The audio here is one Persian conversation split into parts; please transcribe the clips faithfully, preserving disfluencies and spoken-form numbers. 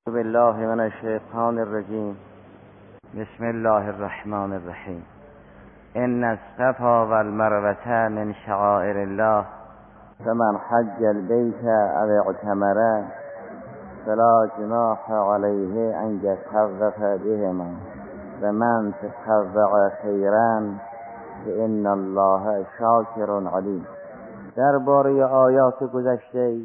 بالله من الشیطان الرجیم. بسم الله الرحمن الرحیم. ان الصفا والمروة من شعائر الله فمن حج البيت او اعتمر فلا جناح عليه ان يطوف بهما ومن تطوع خيرا فان الله شاکر علیم. درباره آیات گذشته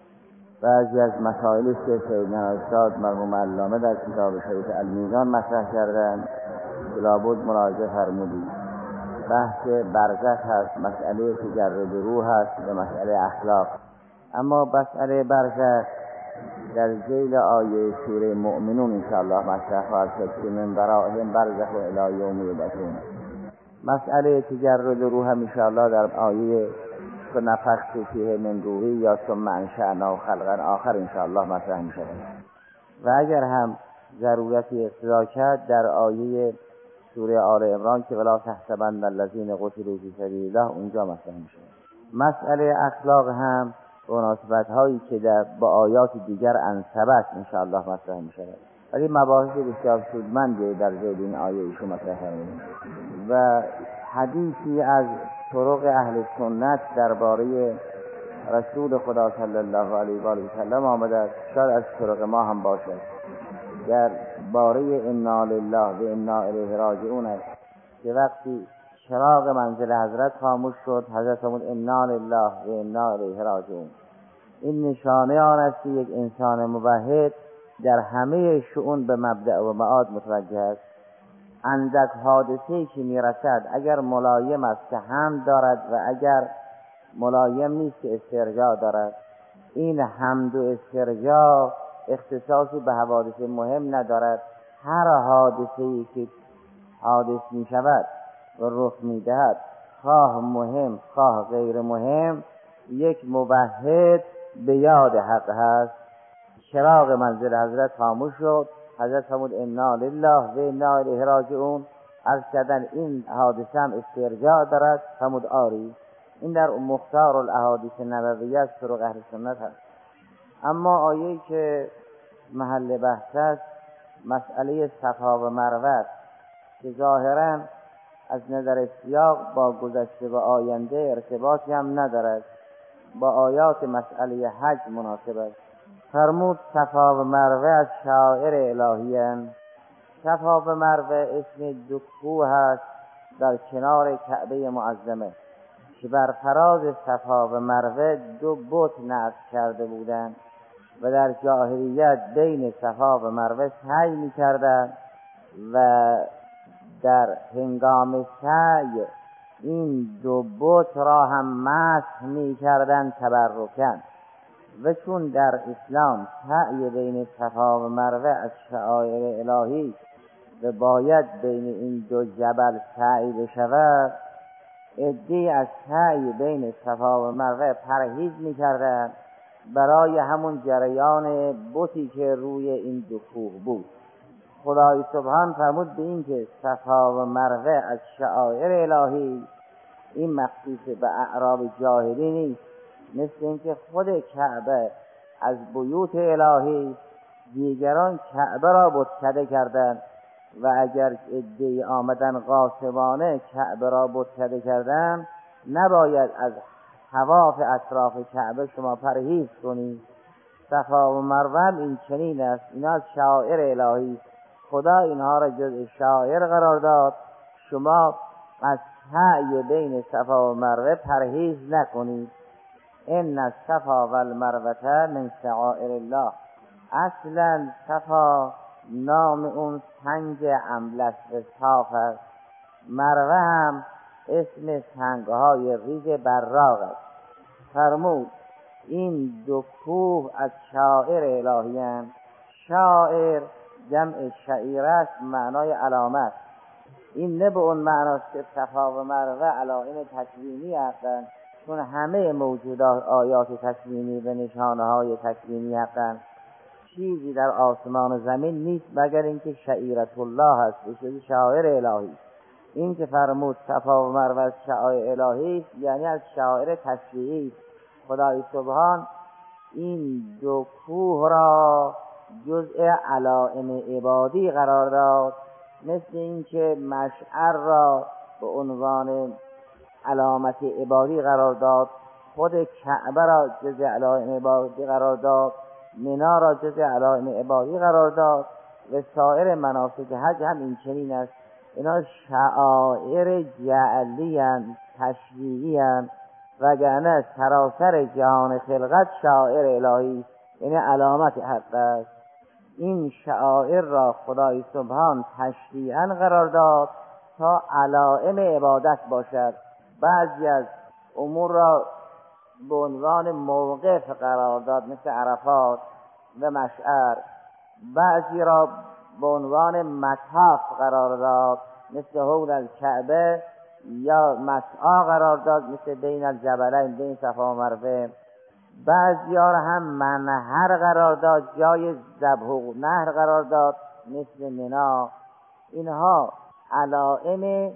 بعضی از مسائلی که سیدنا استاد مرحوم علامه در کتاب شریف المیزان مطرح کردند لابد مراجعه فرمودید. بحث برزخ هست، مسئله تجرد روح هست و مسئله اخلاق. اما مسئله برزخ در ذیل آیه سوره مؤمنون انشاءالله مطرح خواهد شد که من ورائهم برزخ الی یوم یبعثون. مسئله تجرد روح هم انشاءالله در آیه نفخت فیه من روحی یا ثم انشأناه خلقا آخر انشاءالله مطرح می شود. و اگر هم ضرورتی اقتضا کرد در آیه سوره آل عمران که ولا تحسبن الذین قتلوا فی سبیل الله اونجا مطرح می شود. مسئله اخلاق هم مناسبت هایی که در با آیات دیگر انسبت انشاءالله مطرح می شود. ولی مباحث بسیار سودمندی در ذیل این آیه ایشون مطرح کردند و حدیثی از طرق اهل سنت درباره رسول خدا صلی الله علیه و آله و سلم آمده است. شاید از طرق ما هم باشد. در باره انا لله و انا الیه راجعون است که وقتی چراغ منزل حضرت خاموش شد حضرت فرمود انا لله و انا الیه راجعون. این نشانه آن است که یک انسان موحد در همه شؤون به مبدأ و معاد متوجه است. اندک حادثه‌ای که میرسد اگر ملایم است که حمد دارد و اگر ملایم نیست که استرجاع دارد. این حمد و استرجاع اختصاصی به حوادث مهم ندارد. هر حادثه‌ای که حادث می شود و رخ می دهد خواه مهم خواه غیر مهم یک موحد به یاد حق هست. چراغ منزل حضرت خاموش شد حضرت فرمود انا لله و انا الیه راجعون. عرض کردن این حادثه هم استرجاع دارد. فرمود آری. این در مختار الاحادیث نبویه از طرق اهل سنت هست. اما آیه‌ای که محل بحث است مسئله صفا و مروه که ظاهرا از نظر سیاق با گذشته و آینده ارتباطی هم ندارد، با آیات مسئله حج مناسب است. فرمود صفا و مروه از شعائر الهی‌اند. صفا و مروه اسم دو کوه است در کنار کعبه معظمه که بر فراز صفا و مروه دو بت نصب کرده بودند و در جاهلیت بین صفا و مروه سعی می‌کردند و در هنگام سعی این دو بت را هم مسح می‌کردند تبرکاً. و چون در اسلام سعی بین صفا و مروه از شعائر الهی و باید بین این دو جبل سعی بشود، عده‌ای از سعی بین صفا و مروه پرهیز می‌کردند برای همون جریان بتی که روی این دو کوه بود. خدای سبحان فرمود به این که صفا و مروه از شعائر الهی این مخصوص به اعراب جاهلی نیست. مثل اینکه خود کعبه از بیوت الهی، دیگران کعبه را بتکده کردند و اگر عده‌ای آمدن غاصبانه کعبه را بتکده کردند نباید از طواف اطراف کعبه شما پرهیز کنید. صفا و مروه این چنین است. اینا از شعائر الهی، خدا اینها را جزء شعائر قرار داد. شما از سعی بین صفا و مروه پرهیز نکنید. ان الصفا والمروه من شعائر الله. اصلا صفا نام اون سنگ املس صاف است. مروه هم اسم سنگهای ریز براق است. فرمود این دو کوه از شعائر الهی اند. شعائر جمع شعیره است، معنای علامت. این نه به اون معناست که صفا و مروه علائم تکوینی هستند، چون همه موجودات آیات تکوینی و نشانه های تکوینی هستند. چیزی در آسمان و زمین نیست مگر اینکه شعیرت الله است، به شعائر الهی. این که فرمود صفا و مروه از شعائر الهی یعنی از شعائر تشریعی. خدای سبحان این دو کوه را جزء علائم عبادی قرار داد، مثل اینکه مشعر را به عنوان علامت عبادی قرار داد، خود کعبه را جزء علائم عبادی قرار داد، منا را جزء علائم عبادی قرار داد و سایر مناسک حج هم این چنین است. اینا شعائر جعلی اند، تشریعی اند، وگرنه سراسر جهان خلقت شعائر الهی، یعنی علامت حق است. این شعائر را خدای سبحان تشریعاً قرار داد تا علائم عبادت باشد. بعضی از امور را به عنوان موقف قرار داد، مثل عرفات و مشعر. بعضی را به عنوان مطاف قرار داد، مثل حول الکعبه، یا مسعی قرار داد، مثل بین الجبلین، بین صفا و مروه. بعضی ها را هم منحر قرار داد، جای ذبح و نحر قرار داد، مثل منا. اینها علائم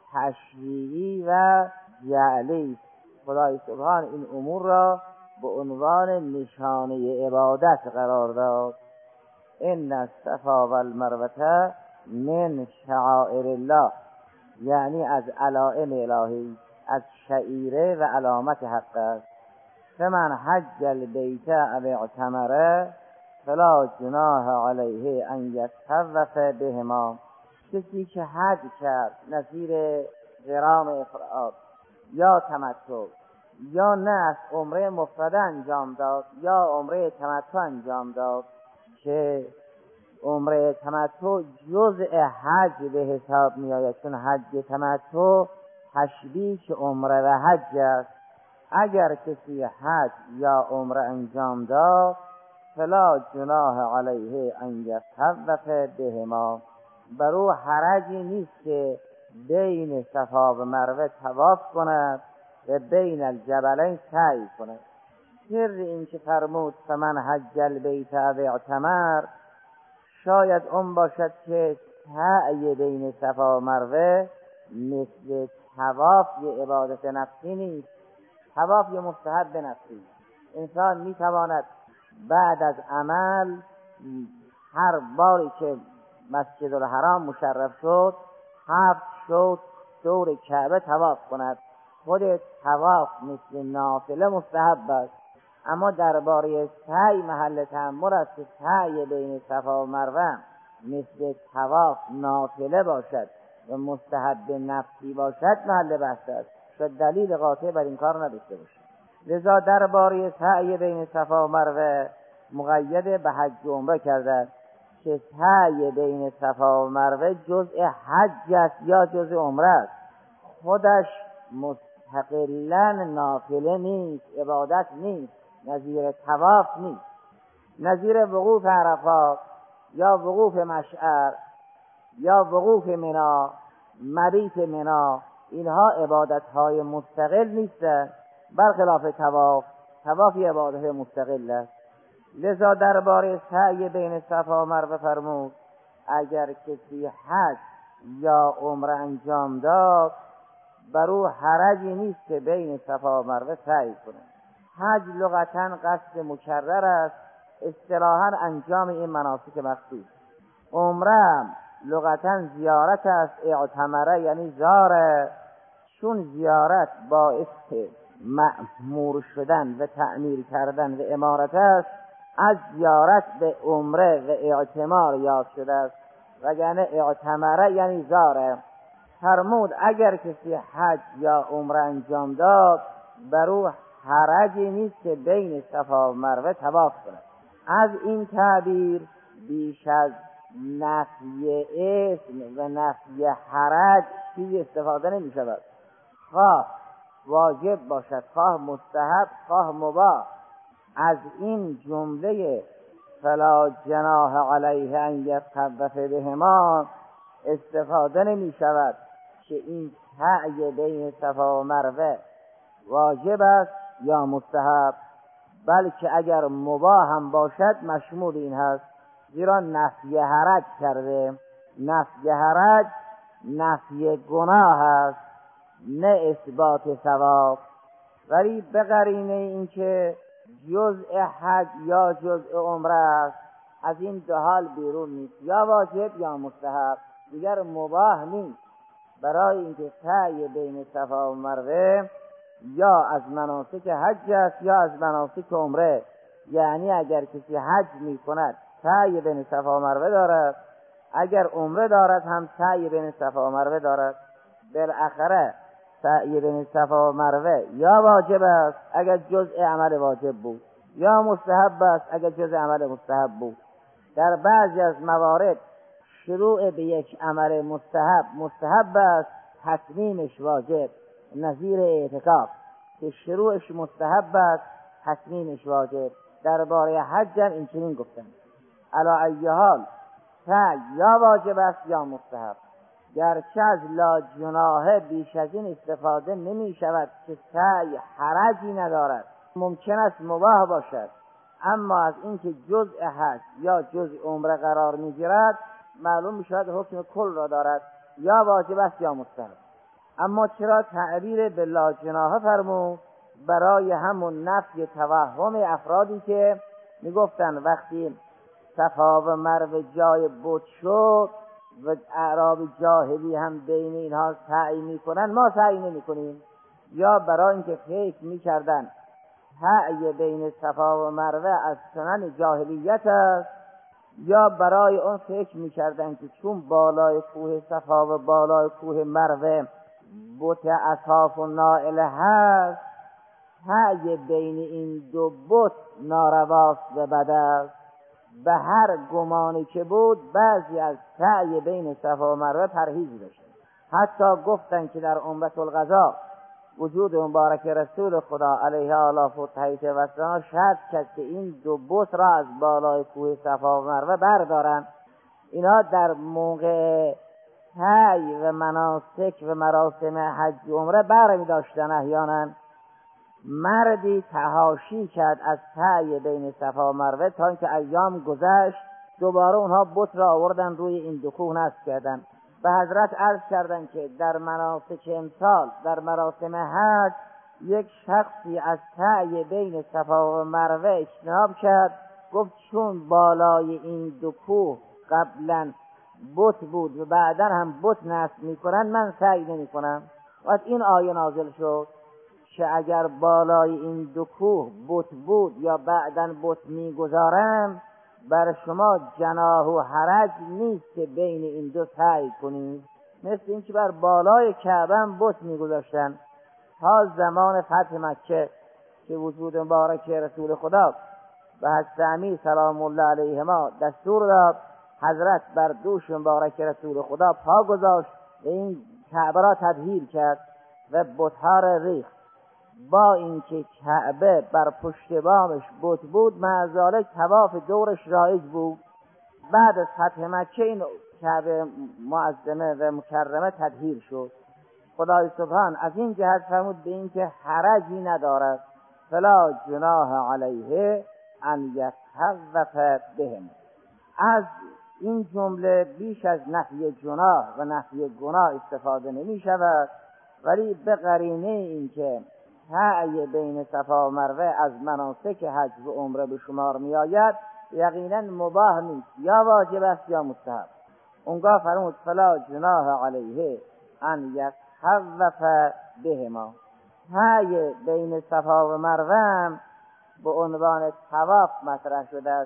تشریعی و جعلی. خدای سبحان این امور را به عنوان نشانه عبادت قرار داد. ان الصفا و المروه من شعائر الله، یعنی از علائم الهی، از شعیره و علامت حق است. فمن حج البیت او اعتمر فلا جناح علیه ان یطوف بهما. کسی که حج کرد، نظیر قران افراد یا تمتع، یا نه از عمره مفرده انجام داد یا عمره تمتع انجام داد، که عمره تمتع جزء حج به حساب می آید، چون حج تمتع تشبیه عمره و حج است. اگر کسی حج یا عمره انجام داد، فلا جناح علیه ان یطوف بهما، بر او حرجی نیست که بین صفا و مروه طواف کند و بین الجبلین سعی کند. سر این که فرمود فمن حج البیت او اعتمر، شاید اون باشد که سعی بین صفا و مروه مثل طواف یه عبادت نفسی نیست. طواف یه مستحب نفسی، انسان میتواند بعد از عمل هر باری که مسجد الحرام مشرف شد هفت شد دور کعبه طواف کند. خود طواف مثل نافله مستحب است، اما درباره سعی محل تأمل است که سعی بین صفا و مروه مثل طواف نافله باشد و مستحب نفسی باشد محل بحث است، شاید دلیل قاطع بر این کار نداشته باشد. لذا درباره سعی بین صفا و مروه مقید به حج و عمره کرده که سعی بین صفا و مروه جزء حج است یا جزء عمره است. خودش مستقلاً نافله نیست، عبادت نیست، نظیر طواف نیست. نظیر وقوف عرفات یا وقوف مشعر یا وقوف منا، مبیت منا، اینها عبادت های مستقل نیستند، برخلاف طواف. طواف یه عبادت مستقل است. لذا درباره سعی بین صفا و مروه فرمود اگر کسی حج یا عمره انجام داد، بر او حرجی نیست که بین صفا و مروه سعی کند. حج لغتاً قصد مکرر است، اصطلاحاً انجام این مناسک مخصوص. عمره لغتاً زیارت است، اعتمره یعنی زاره، چون زیارت باعث مأمور شدن و تعمیر کردن و امارت است، از زیارت به عمره و اعتمار یاد شده است، وگرنه اعتمره یعنی زاره. فرمود اگر کسی حج یا عمره انجام داد، بر او حرجی نیست که بین صفا و مروه طواف کند. از این تعبیر بیش از نفی اسم و نفی حرج چیزی استفاده نمی شود. خواه واجب باشد، خواه مستحب، خواه مباح، از این جمله فلا جناح علیه ان یطوف بهما استفاده نمی شود که این سعی بین صفا و مروه واجب است یا مستحب، بلکه اگر مباح هم باشد مشمول این هست، زیرا نفی حرج کرده. نفی حرج نفی گناه است، نه اثبات ثواب. ولی به قرینه این که جزء حج یا جزء عمره است، از این دو حال بیرون نیست، یا واجب یا مستحب، دیگر مباح نیست. برای اینکه سعی بین صفا و مروه یا از مناسک حج است یا از مناسک عمره. یعنی اگر کسی حج می کند سعی بین صفا و مروه دارد، اگر عمره دارد هم سعی بین صفا و مروه دارد. بالاخره سعی بین صفا و مروه یا واجب است اگر جزء عمل واجب بود، یا مستحب است اگر جزء عمل مستحب بود. در بعضی از موارد شروع به یک عمل مستحب مستحب است، تتمیمش واجب، نظیر اعتکاف که شروعش مستحب است، تتمیمش واجب. درباره حج هم این چنین گفتن. علی ای حال سعی یا واجب است یا مستحب. گرچه از لا جناح بیش از این استفاده نمی شود که سعی حرجی ندارد، ممکن است مباح باشد، اما از اینکه جزء حج یا جزء عمره قرار می گیرد معلوم می شود حکم کل را دارد، یا واجب است یا مستحب. اما چرا تعبیر به لا جناح فرمود؟ برای همون نفی توهم افرادی که می گفتن وقتی صفا و مروه جای بت شد و اعراب جاهلی هم بین اینها سعی می کنن، ما سعی نمی کنیم. یا برای اینکه فکر می کردن سعی بین صفا و مروه از سنن جاهلیت است، یا برای اون فکر می کردن که چون بالای کوه صفا و بالای کوه مروه بت اصحاف و نائله هست، سعی بین این دو بت نارواست و بد است. به هر گمانی که بود بعضی از سعی بین صفا و مروه پرهیز داشتن. حتی گفتن که در عمرة القضا وجود مبارک رسول خدا علیه آلاف و تحیط و سلام شرط کرد که این دو بت را از بالای کوه صفا و مروه بردارن. اینا در موقع سعی و مناسک و مراسم حج و عمره بر می داشتن. احیانا مردی تحاشی کرد از سعی بین صفا و مروه تا اینکه ایام گذشت، دوباره اونها بت را آوردن روی این دو کوه نصب کردن. به حضرت عرض کردن که در مناسک امسال در مراسم حج یک شخصی از سعی بین صفا و مروه اجتناب کرد، گفت چون بالای این دو کوه قبلا بت بود و بعدا هم بت نصب میکنن، من سعی نمی کنم. و این آیه نازل شد که اگر بالای این دو کوه بت بود یا بعدا بت میگذارم، بر شما جناح و حرج نیست که بین این دو سعی کنید. مثل این که بر بالای کعبه هم بت میگذاشتن تا زمان فتح مکه که وجود مبارک رسول خدا و حضرت امیر سلام الله علیهما دستور داد، حضرت بر دوش مبارک رسول خدا پا گذاشت و این کعبه را تطهیر کرد و بت‌ها را ریخت. با اینکه کعبه بر پشت بامش بت بود، مع ذالک طواف دورش رایج بود. بعد از فتح مکه این کعبه معظمه و مکرمه تطهیر شد. خدای سبحان از این جهت فرمود به اینکه حرجی ندارد، فلا جناح علیه ان یطوف بهم. از این جمله بیش از نفی جناح و نفی گناه استفاده نمی شود، ولی به قرینه اینکه سعی بین صفا و مروه از مناسک حج و عمره به شمار می آید، یقینا مباح نیست، یا واجب است یا مستحب. اونگاه فرمود فلا جناح علیه ان یطوف بهما. سعی بین صفا و مروه به عنوان طواف مطرح شده است،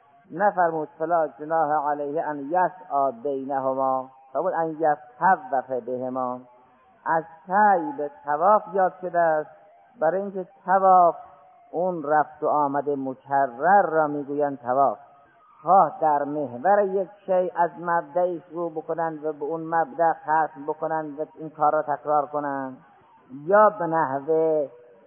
نفرمود فلا جناح علیه ان یسعی بینهما، فرمود ان یطوف بهما. از سعی به طواف یاد شده است، برای اینکه طواف اون رفت و آمد مکرر را میگویند طواف. خواه در محور یک شیء از مبدأ شروع بکنند و به اون مبدأ ختم بکنند و این کار را تکرار کنند، یا به نحو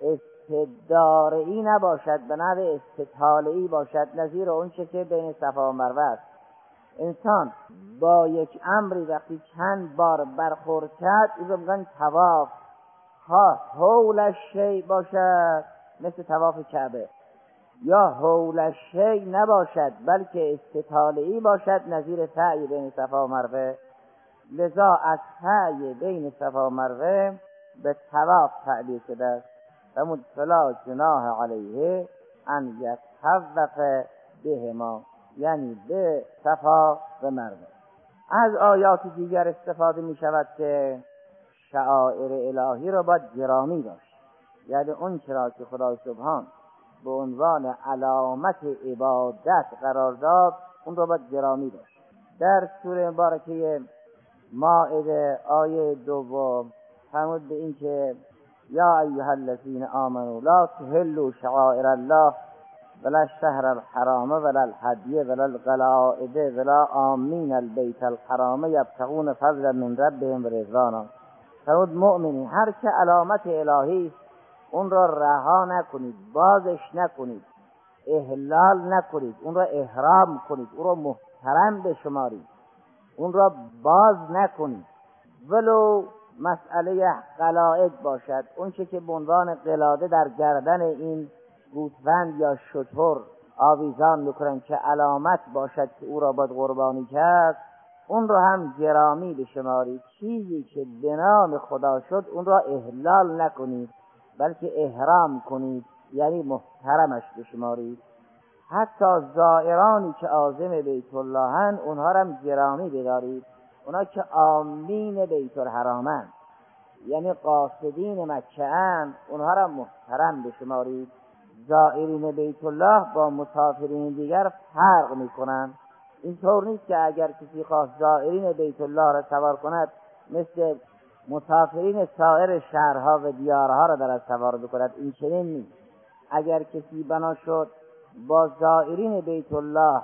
استداره‌ای نباشد، به نحو استطاله‌ای باشد، نظیر اون چه که بین صفا و مروه است. انسان با یک امری وقتی چند بار برخورد کرد، این رو میگن طواف. خواه حول شیء باشد مثل طواف کعبه، یا حول شیء نباشد بلکه استطاله‌ای باشد، نظیر سعی بین صفا و مروه. لذا از سعی بین صفا و مروه به طواف تعبیر شده است. فرمود فلا جناح علیه ان یطوف بهما. یعنی به صفا و مروه. از آیات دیگر استفاده می شود که شعائر الهی را باید گرامی داشت، یعنی اون چرا که خدای سبحان به عنوان علامت عبادت قرار داد اون را باید گرامی داشت. در سوره مبارکه مائده آیه دوم فرمود به این که یا ایها الذین آمنوا لا تحلوا شعائر الله ولا الشهر الحرام ولا الهدی ولا القلائد ولا آمین البیت الحرام یبتغون فضلا من ربهم و رضوانا. فرمود مؤمنین هر که علامت الهی اون را رها نکنید، بازش نکنید، احلال نکنید، اون را احرام کنید، اون را محترم بشمارید، اون را باز نکنید، ولو مسئله قلائد باشد، اون چه که به عنوان قلاده در گردن این گوسفند یا شتر آویزان میکنن که علامت باشد که او را باید قربانی کرد، اون را هم گرامی بشمارید. چیزی که به نام خدا شد اون را احلال نکنید بلکه احرام کنید، یعنی محترمش بشمارید. حتی زائرانی که عازم بیت اللهن اونها را هم گرامی بدارید، اونا که آمین بیت الحرامن یعنی قاصدین مکه اند اونها را محترم بشمارید. زائرین بیت الله با مسافرین دیگر فرق میکنند. اینطور نیست که اگر کسی خواست زائرین بیت الله را سوار کند مثل مسافرین سایر شهرها و دیارها را در سوار بکند، این چنین نیست. اگر کسی بنا شد با زائرین بیت الله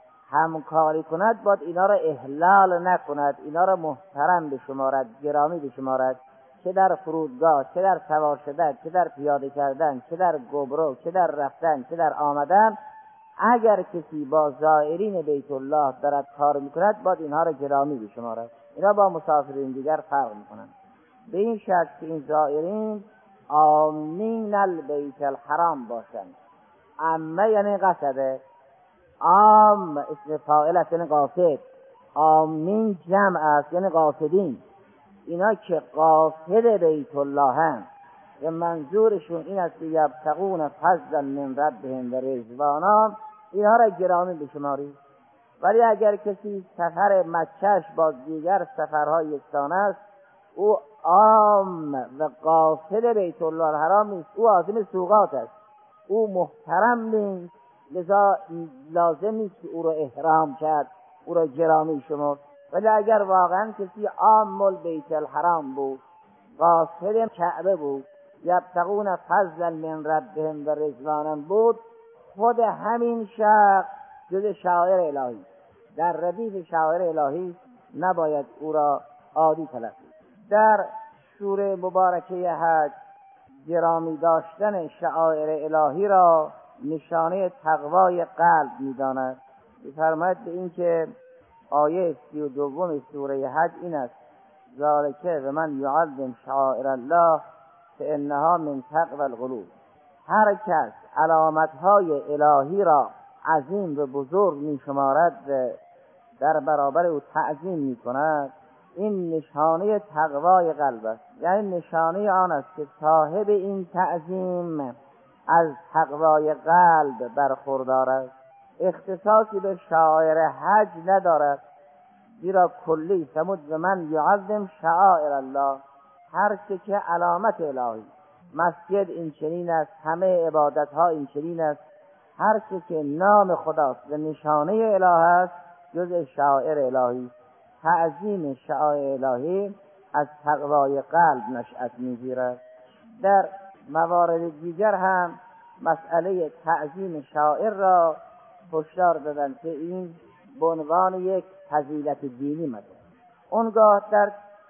همکاری کند باید اینا را احلال نکند، اینا را محترم بشمارد، گرامی بشمارد، چه در فرودگاه، چه در سوار شدن، چه در پیاده کردن، چه در گبرو، چه در رفتن، چه در آمدن. اگر کسی با زائرین بیت الله دارد کار میکند باید اینها را گرامی بشمارد. اینا با مسافرین دیگر فرق میکنند به این شرط که این زائرین آمین البیت الحرام باشند. عمه یعنی قصده، عام اسم فاعل است یعنی قاصد، آمین جمع است یعنی قاصدین. اینا که قاصد بیت الله هستند و منظورشون این است که یبتغون فضلا من ربهم و رضوانا، اینها را گرامی بشمارید. ولی اگر کسی سفر مکهش با دیگر سفرهای یکسان است، او عام و قاصد بیت الله الحرام نیست، او عازم سوقات است، او محترم نیست، لذا لازم نیست که او را احرام کرد، او را گرامی شمرد. ولی اگر واقعا کسی عام البیت الحرام بود، قاصد کعبه بود، یبتغون فضلا من ربهم و رضوانا بود، خود همین شخص جز شعائر الهی، در ردیف شعائر الهی نباید او را عادی تلقی. در سوره مبارکه حج گرامی داشتن شعائر الهی را نشانه تقوای قلب می‌داند. می‌فرماید به این که آیه سی و دوم سوره حج این است: ذالک و من یعظم شعائر الله فانها من تقوی القلوب. هر کس علامت‌های الهی را عظیم و بزرگ می‌شمارد و در برابر او تعظیم می‌کند، این نشانه تقوای قلب است، یعنی نشانه آن است که صاحب این تعظیم از تقوای قلب برخوردار است. اختصاصی به شعائر حج ندارد، زیرا کلی فرمود و من یعظم شعائر الله، هر چه که علامت الهی، مسجد این چنین است، همه عبادت ها این چنین است، هر چه که نام خداست و نشانه اله است جز شعائر الهی. تعظیم شعائر الهی از تقوای قلب نشأت می‌گیرد. در موارد دیگر هم مسئله تعظیم شعائر را هشدار دادند که این به عنوان یک فضیلت دینی مده. اونگاه در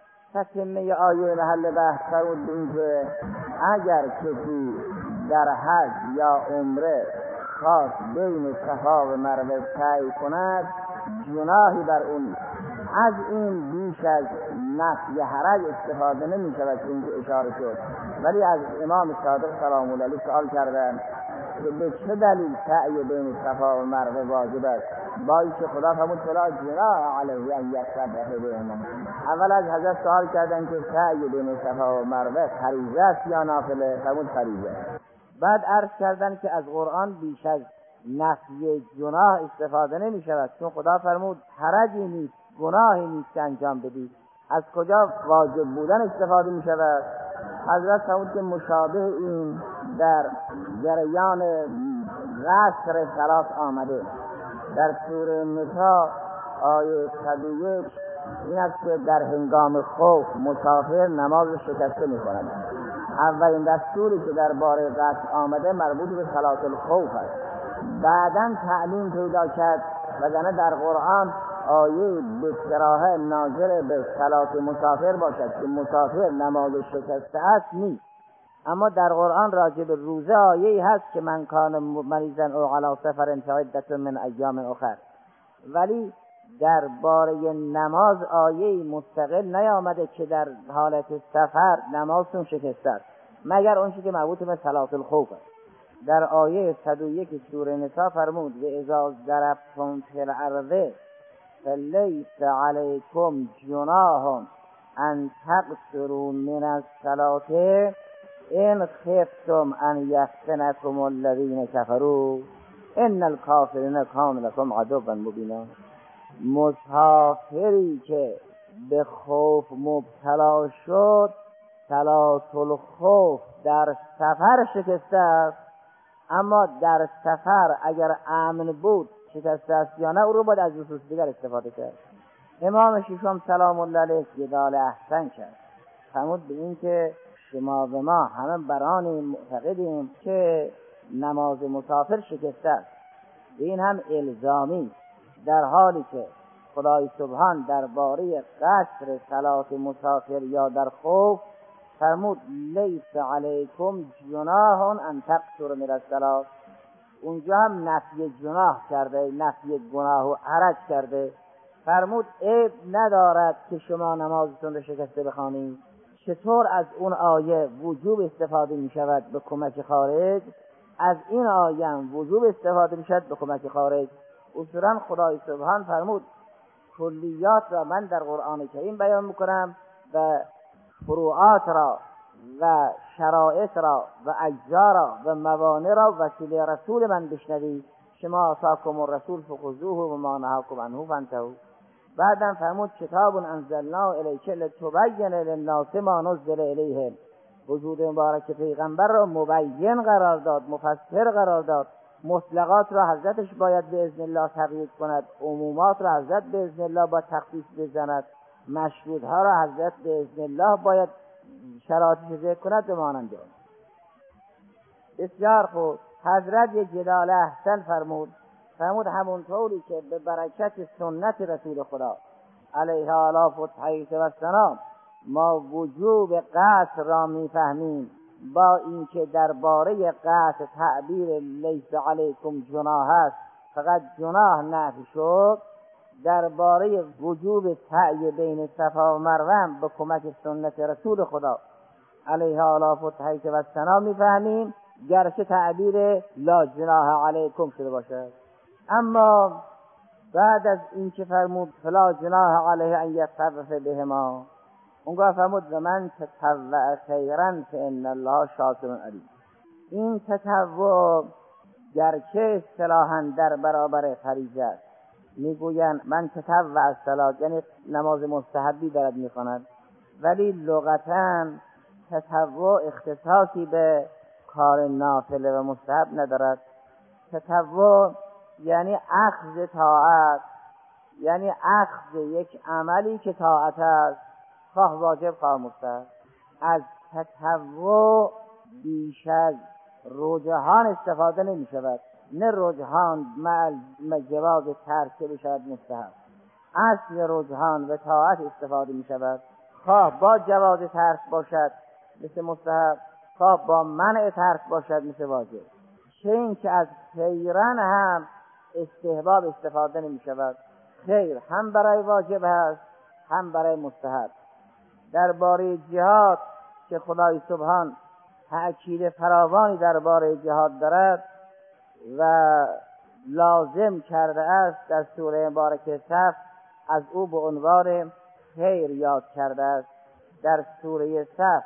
تتمه آیه محل بحث فرمود که اگر کسی در حج یا عمره خواست بین صفا و مروه سعی کند گناهی بر اون. از این بیش از نفی حرج استفاده نمی شود که اینکه اشاره شد. ولی از امام صادق سلام الله علیه سوال کردن که به چه دلیل سعی بین صفا و مروه واجب است؟ با اینکه خدا فرمود فلا جناح علیه ان یسبح بینهما. اول از حضرت سوال کردن که سعی بین صفا و مروه فریضه است یا نافله؟ فرمود فریضه. بعد عرض کردن که از قرآن بیش از نفی گناه استفاده نمی شود، چون خدا فرمود حرجی نیست، گناهی نیست که انجام بدید. از کجا واجب بودن استفاده می شود؟ حضرت فرمود که مشابه این در جریان قصر صلات آمده. در سوره نساء آیه صد و یک این است که در هنگام خوف مسافر نماز شکسته می کند. اولین دستوری که در باره قصر آمده مربوط به صلات الخوف است. بعداً تعلیم پیدا کرد وگرنه در قرآن آیه به صراحه ناظر به صلات مسافر باشد که مسافر نماز شکسته است نیست. اما در قرآن راجع به روزه آیه هست که من کان مریضا او علی سفر فعدة من ایام اخر، ولی در باره نماز آیه مستقل نیامده که در حالت سفر نمازتون شکسته است، مگر اون چیزی که مربوط به صلات الخوف است. در آیه صد و یک سوره نساء فرمود و اذا ضربتم فی الارض فلیس علیکم جناح ان تقصروا من الصلاة ان خفتم ان یفتنکم الذین کفروا ان الکافرین کانوا لکم عدوا مبینا. مسافری که به خوف مبتلا شد، صلات الخوف در سفر شکسته است، اما در سفر اگر امن بود شکسته است یا نه، او رو باید از نصوص دیگر استفاده کرد. امام ششم سلام الله علیه جدال احسن کرد، فرمود به این که شما و ما همه برانی معتقدیم که نماز مسافر شکسته است، این هم الزامی، در حالی که خدای سبحان درباره قصر صلات مسافر یا در خوف فرمود لیس علیکم جناح ان تقصروا من الصلاة. اونجا هم نفی جناح کرده، نفی گناه و حرج کرده، فرمود عیب ندارد که شما نمازتون رو شکسته بخوانید. چطور از اون آیه وجوب استفاده می شود به کمک خارج، از این آیه هم وجوب استفاده می شود به کمک خارج. اصولا خدای سبحان فرمود کلیات را من در قرآن کریم بیان میکنم و فروعات را و شرائط را و اجزا را و موانع را وسیله رسول من بشنوید. شما آتاکم الرسول فخذوه و ما نهاکم عنه فانتهوا. بعدم فرمود کتاب انزلناه الیک لتبین للناس ما نزل الیهم. وجود مبارک پیغمبر را مبین قرار داد، مفسر قرار داد. مطلقات را حضرتش باید به اذن الله تقیید کند، عمومات را حضرت به اذن الله با تخصیص بزند، مشهودها را حضرت به اذن الله باید شرایطش ذکر کند و مانند آن. بسیار خوب. حضرت یک جدال احسن فرمود، فرمود همونطوری که به برکت سنت رسول خدا علیه آلاف و تحییط و سلام ما وجوب قصر را میفهمیم، با اینکه درباره قصر تعبیر لیس علیکم جناح است، فقط جناح نفی شد، درباره وجوب سعی بین صفا و مروه به کمک سنت رسول خدا علیه آلاف و تحییط و سلام میفهمیم، گرچه تعبیر لا جناح علیکم شده باشد. اما بعد از این که فرمود فلا جناح علیه ان یطوف بهما، اونگاه فرمود و من تطوع خیرا فان الله شاکر علیم. این تطوع گرچه اصطلاحاً در برابر فریضه است، میگویند من تطوع از صلات یعنی نماز مستحبی دارد میخواند، ولی لغتاً تطوع اختصاصی به کار نافله و مستحب ندارد. تطوع یعنی اخذ طاعت، یعنی اخذ یک عملی که طاعت است، خواه واجب خواه مستحب. از تطوع بیش از رجحان استفاده نمی شود، نه رجحان مع جواز ترک بشود مستحب. اصل رجحان و طاعت استفاده می شود، خواه با جواز ترک باشد مثل مستحب، خواه با منع ترک باشد مثل واجب. چه این که از خیرن هم استحباب استفاده نمی شود. خیر هم برای واجب هست هم برای مستحب. درباره جهاد که خدای سبحان تأکید فراوانی درباره جهاد دارد و لازم کرده است، در سوره مبارکه صف از او به عنوان خیر یاد کرده است. در سوره صف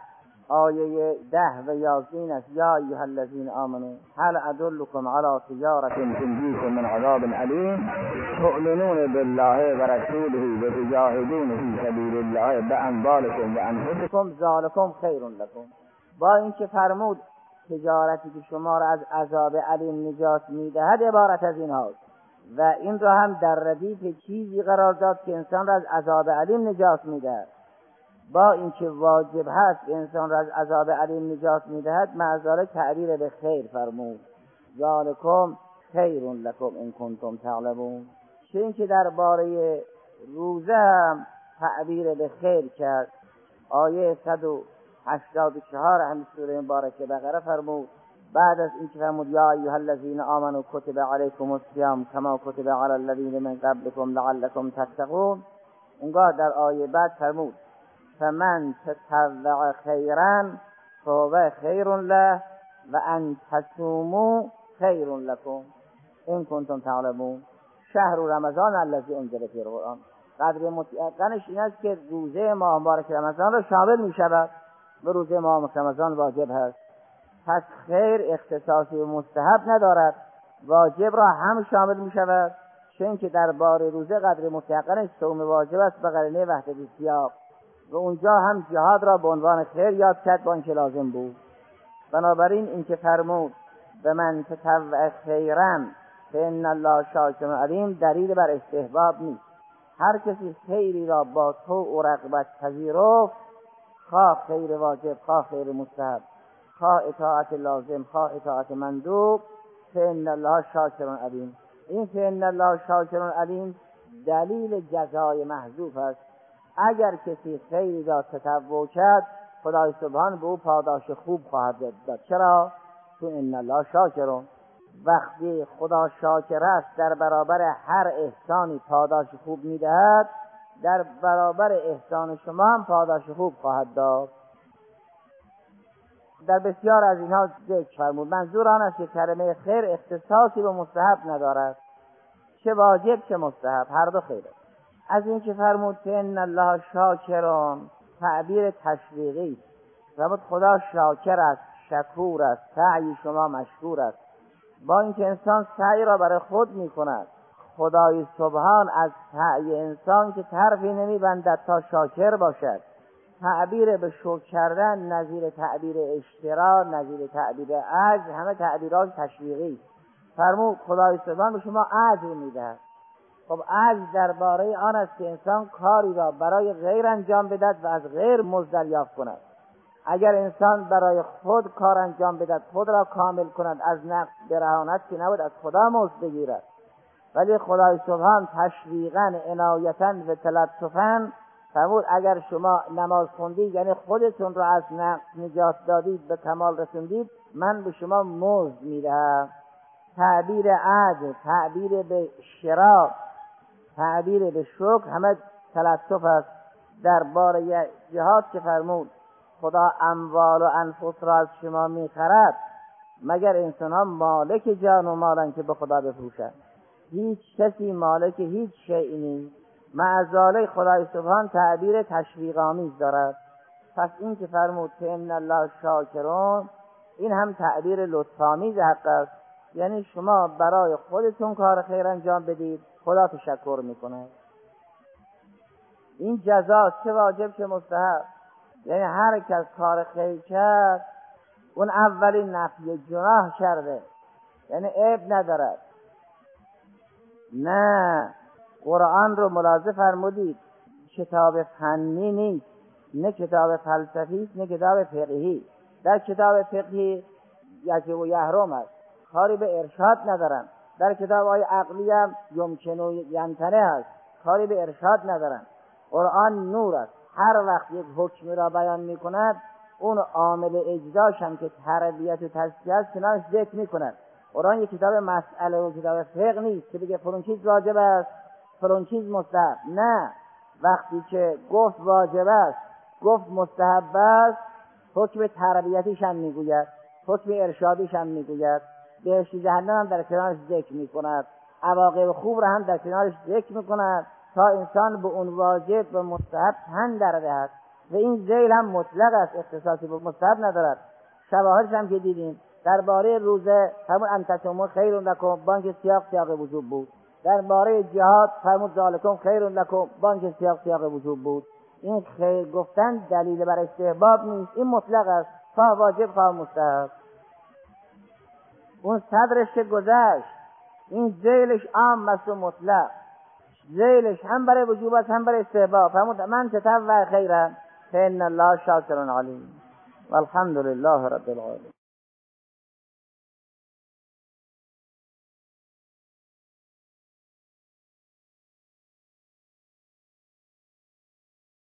آیه ده و یازده است: یا ایها الذین آمنوا هل ادلکم علی تجارة تنجیکم من عذاب علیم تؤمنون بالله و رسوله و تجاهدون فی سبیل الله باموالکم و انفسکم ذلکم خیر لکم. با اینکه فرمود تجارتی که شما را از عذاب علیم نجات میدهد عبارت از این هاست و این را هم در ردیف چیزی قرار داد که انسان را از عذاب علیم نجات میدهد. با اینکه واجب هست انسان را از عذاب علیم نجات میدهد، مع ذلک تعبیر به خیر فرمود: ذالکم خیر لکم ان کنتم تعلمون. چه اینکه درباره روزه هم تعبیر به خیر کرد. آیه صد و هشتاد و چهار هم سوره مبارکه بقره فرمود، بعد از اینکه فرمود یا ایها الذین آمنوا کتب علیکم الصیام کما کتب علی الذین من قبلکم لعلکم تتقون، اونگاه در آیه بعد فرمود فمن تطوع خیرا فهو خیر له و ان تصوموا خیر لکم ان کنتم تعلمون. شهر رمضان الذی انزل فیه القرآن. قدر متعقنش این است که روزه ماه مبارک رمضان را شامل می شود و روزه ماه رمضان واجب هست. پس خیر اختصاصی و مستحب ندارد، واجب را هم شامل می شود، چون که در بار روزه قدر متعقنش صوم واجب است به قرینه وحدت سیاق و اونجا هم جهاد را به عنوان خیر یاد کرد با اینکه لازم بود. بنابراین اینکه فرمود به من تطوع خیرا فان الله شاکر علیم دلیل بر استحباب نیست. هر کسی خیری را با طوع و رغبت پذیرفت، خواه خیر واجب خواه خیر مستحب، خواه اطاعت لازم خواه اطاعت مندوب، فان الله شاکر علیم. این فان الله شاکر علیم دلیل جزای محذوف است. اگر کسی خیری را تطوع کرد، خدای سبحان به او پاداش خوب خواهد داد. چرا؟ چون ان الله شاکر. وقتی خدا شاکر است در برابر هر احسانی پاداش خوب میدهد، در برابر احسان شما هم پاداش خوب خواهد داد. در بسیار از اینها ذکر فرمود. منظور آن است که کلمه خیر اختصاصی به مستحب ندارد، چه واجب چه مستحب، هر دو خیره. از این که فرمود که ان الله شاکرون تعبیر تشویقی، فرمود خدا شاکر است، شکور است، سعی شما مشکور است. با اینکه انسان سعی را برای خود می کند، خدای سبحان از سعی انسان که طرفی نمی بندد تا شاکر باشد. تعبیر به شکر کردن نظیر تعبیر اشترا، نظیر تعبیر عجز، همه تعبیرات تشویقی. فرمود خدای سبحان به شما اجر میدهد. خب عجز درباره آن است که انسان کاری را برای غیر انجام بدهد و از غیر مزد دریافت کند. اگر انسان برای خود کار انجام بدهد، خود را کامل کند، از نقص برهاند که نبود از خدا مزد بگیرد. ولی خدای سبحان تشویقاً عنایتاً و تلطفاً فرمود اگر شما نماز خوندید، یعنی خودتون را از نقص نجات دادید، به کمال رسوندید، من به شما مزد میدهم. تعبیر عجز، تعبیر به شرا، تعبیر به شکر همه تلطف است. در باره جهاد که فرمود خدا اموال و انفس را از شما میخرد، مگر انسان ها مالک جان و مالن که به خدا بفروشند؟ هیچ کسی مالک هیچ شیئی نیست. مع ذلک خدای سبحان تعبیر تشویق آمیز دارد. پس این که فرمود که ان الله شاکرون، این هم تعبیر لطف آمیز حق است. یعنی شما برای خودتون کار خیر انجام بدید، خدا تشکر میکنه. این جزا چه واجب چه مستحب. یعنی هر کس کار خیر کرد، اون اولین نفی جناح کرده، یعنی عیب ندارد. نه، قرآن رو ملاحظه فرمودید کتاب فنی نیست، نه کتاب فلسفی است، نه کتاب فقهی. در کتاب فقهی یجب و یحرم است، کاری به ارشاد ندارن. در کتاب های عقلی هم یمکن و یمتنع است، کاری به ارشاد ندارن. قرآن نور است، هر وقت یک حکمی را بیان می کند، اون عامل اجزاش هم که تربیت و تزکیه است کنارش ذکر می کند. قرآن یک کتاب مسئله و کتاب فقه نیست که بگه فلان چیز واجب است فلان چیز مستحب. نه، وقتی که گفت واجب است گفت مستحب است، حکم تربیتیش هم میگوید، حکم ارشادیش هم میگوید، بهشت جهنم هم در کنارش ذکر میکند، عواقب خوب را هم در کنارش ذکر میکند تا انسان به اون واجب و مستحب تن در دهد. و این ذیل هم مطلق است، اختصاصی به مستحب ندارد. شواهدش هم که دیدیم درباره روزه همون انتصموا خیر لکم بانک سیاق سیاق وجوب بود. درباره جهاد فرمود ذالکم خیر لکم بانک سیاق سیاق وجوب بود. این خیر گفتن دلیل بر استحباب نیست، این مطلق است، خواه واجب خواه مستحب. اون صدرش که گذشت این ذیلش عام است و مطلق، ذیلش هم برای وجوب است هم برای استحباب. فرمود من تطوع خیرا فإن الله شاکر علیم والحمد لله رب العالمین.